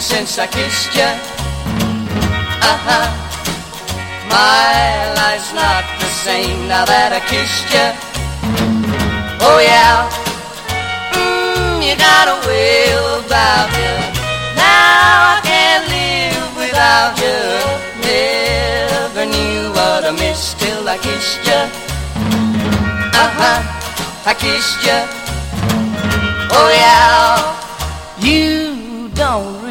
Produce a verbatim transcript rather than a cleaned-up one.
since I kissed you. Uh-huh. My life's not the same now that I kissed you. Oh yeah. Mm, you got a way about you. Now I can't live without you. Never knew what I missed till I kissed you. Uh-huh. I kissed you. Oh yeah. You don't